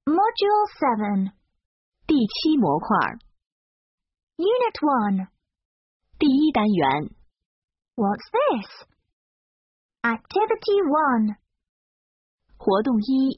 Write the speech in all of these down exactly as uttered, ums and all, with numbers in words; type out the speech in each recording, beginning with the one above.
Module seven. 第七模块 Unit one. 第一单元 What's this? Activity one. 活动一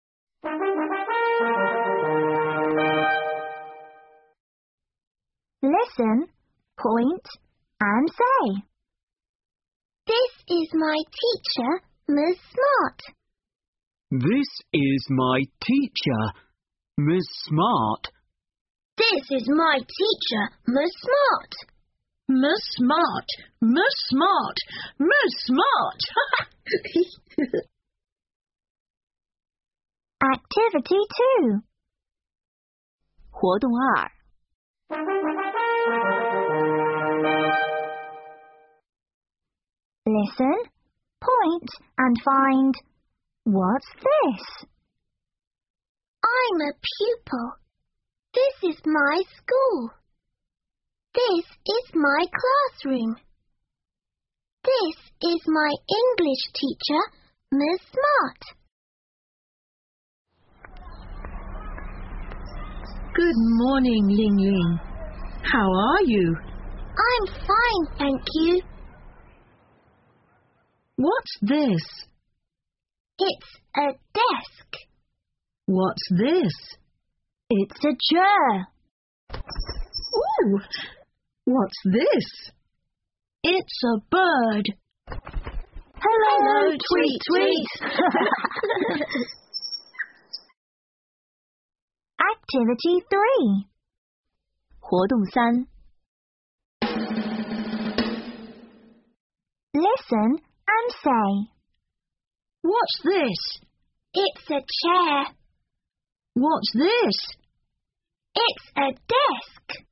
Listen, point, and say. This is my teacher, Miss Smart. This is my teacher, Miss Smart. This is my teacher, Miss Smart. Miss Smart, Miss Smart, Miss Smart. Activity two. 活动二 Listen, point, and find. What's this? I'm a pupil. This is my school. This is my classroom. This is my English teacher, Miss Smart. Good morning, Ling Ling. How are you? I'm fine, thank you. What's this? It's a desk. What's this? It's a chair. Ooh! What's this? It's a bird. Hello, Hello, Tweet Tweet, Tweet. Activity three. 活动三 Listen and say. What's this? It's a chair. What's this? It's a desk.